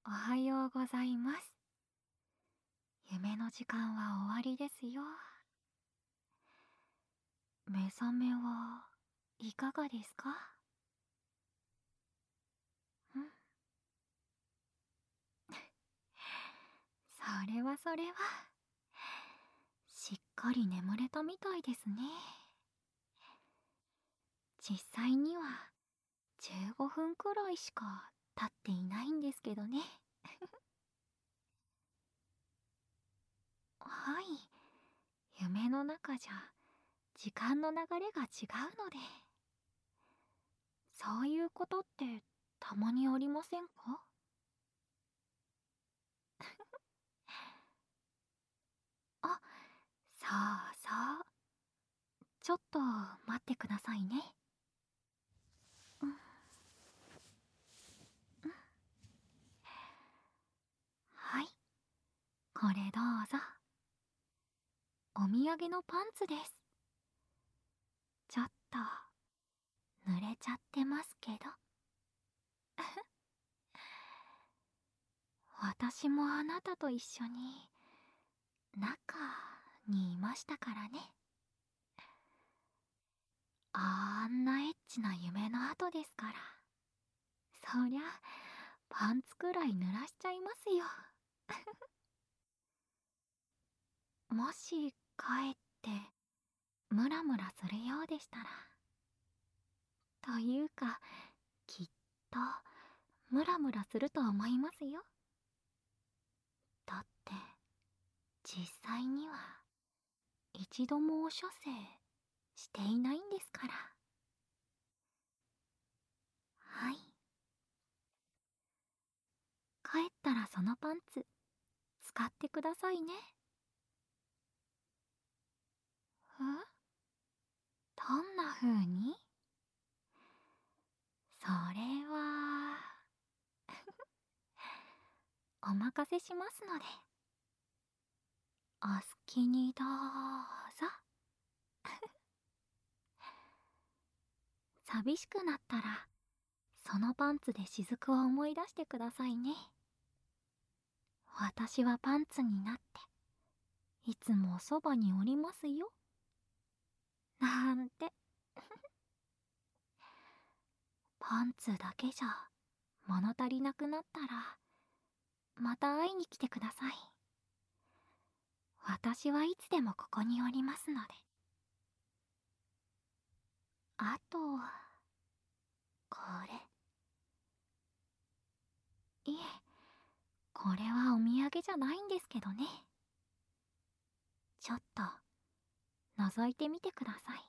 おはようございます。夢の時間は終わりですよ。目覚めはいかがですか？んそれは、しっかり眠れたみたいですね。実際には15分くらいしか経っていないんですけどね。はい。夢の中じゃ時間の流れが違うので、そういうことってたまにありませんか？あ、そうそう。ちょっと待ってくださいね。うん、はい、これどうぞ。お土産のパンツです。ちょっと濡れちゃってますけど。私もあなたと一緒に中にいましたからね。あんなエッチな夢の後ですから。そりゃ、パンツくらい濡らしちゃいますよ。もし帰ってムラムラするようでしたら。というか、きっとムラムラすると思いますよ。だって実際には一度も処世していないんですから。はい。帰ったらそのパンツ使ってくださいね。どんな風に？それはお任せしますので、お好きにどうぞ。寂しくなったらそのパンツで雫を思い出してくださいね。私はパンツになっていつもそばにおりますよ。なんて。パンツだけじゃ物足りなくなったらまた会いに来てください。私はいつでもここにおりますので。あと、これ。いえ、これはお土産じゃないんですけどね。ちょっと覗いてみてください。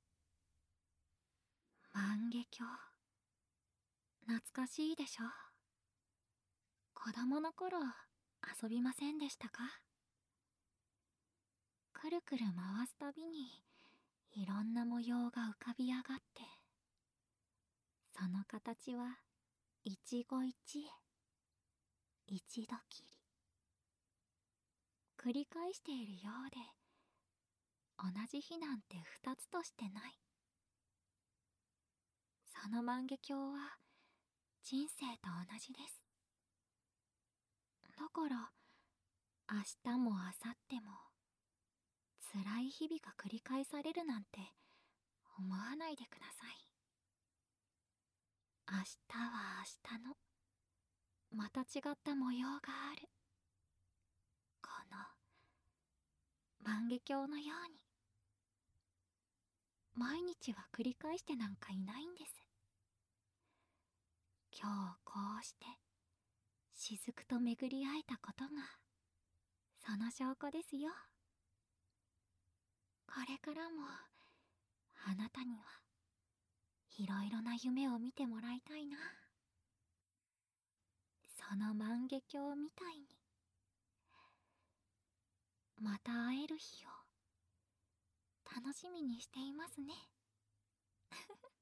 万華鏡、懐かしいでしょ？子供の頃遊びませんでしたか？くるくる回すたびにいろんな模様が浮かび上がって、その形は一期一会、一度きり。繰り返しているようで、同じ日なんて二つとしてない。その万華鏡は人生と同じです。だから明日も明後日も辛い日々が繰り返されるなんて思わないでください。明日は明日のまた違った模様がある。この万華鏡のように毎日は繰り返してなんかいないんです。今日こうして雫と巡り会えたことがその証拠ですよ。これからもあなたにはいろいろな夢を見てもらいたいな。その万華鏡みたいにまた会える日を楽しみにしていますね。